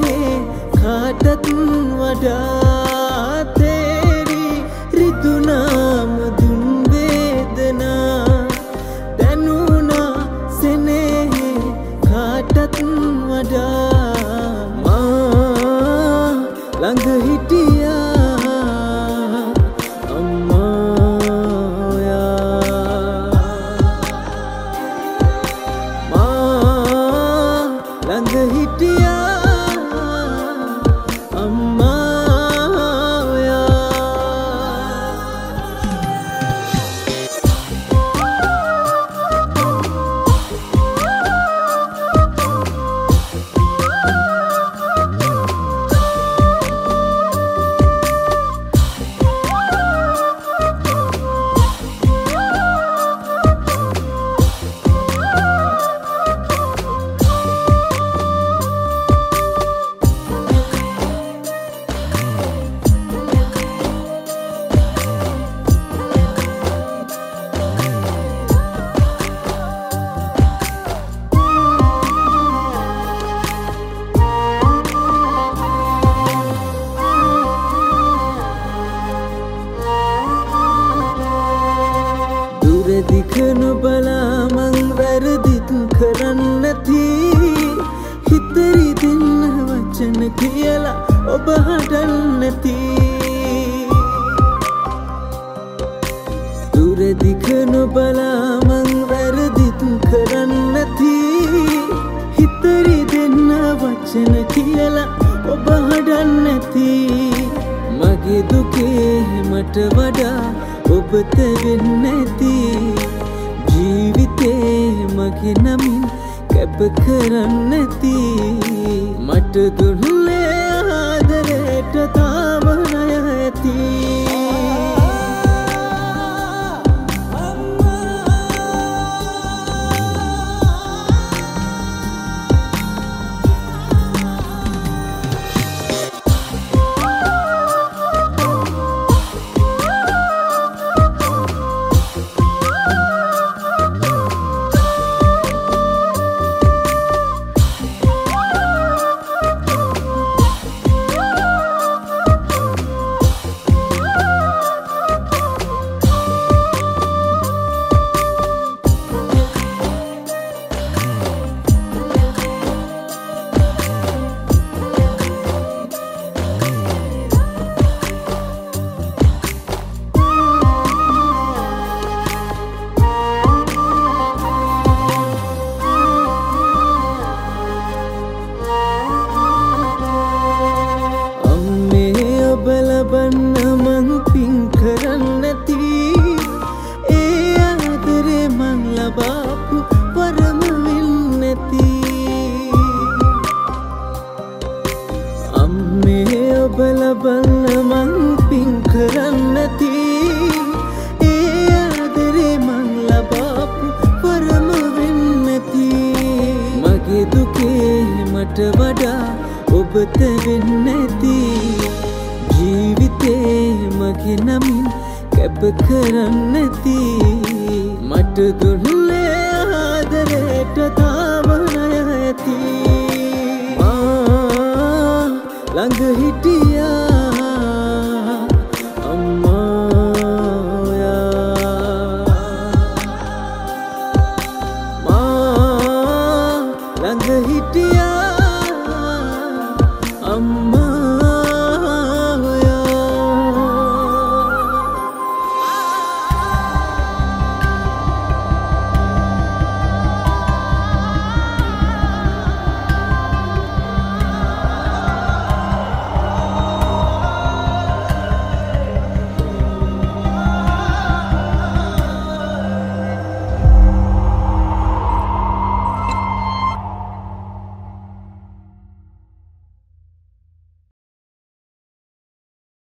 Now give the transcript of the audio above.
කාටත් වඩා තේරි රිදුනාම දුන් වේදනා දැනුණා සෙනෙහි කාටත් වඩා මා ළඟ හිටියා අම්මා මා ළඟ හිටියා දික නොබලා මං වැරදිත් කරන්නේ නැති හිතරි දෙන්න වචන කියලා ඔබ හඬන්නේ නැති දුර දික නොබලා මං වැරදිත් කරන්නේ නැති හිතරි දෙන්න වචන කියලා ඔබ හඬන්නේ නැති මගේ දුකේ මට වඩා ඔබ තෙවෙන්නේ නැති ජීවිතේ මගේ නමින් කැප කරන්නේ නැති මට දුන්නේ ආදරයට තාම ණය ඇති බලන්න මං පින් කරන්නේ නැති ඒ ආදරේ මං ලබාපු වරම වෙන්නේ නැති අම්මේ ඔබ ලබන්න මං පින් කරන්නේ නැති ඒ ආදරේ මං ලබාපු වරම වෙන්නේ නැති මගේ දුකේ මට වඩා ඔබ තෙවෙන්නේ නැති ජීවිතේ මගේ නමින් කැප කරන්නේ නැති මට දුන්නේ ආදරයට තාම ණය ඇති මා ළඟ හිටියා අම්මා මා ළඟ හිටියා අම්මා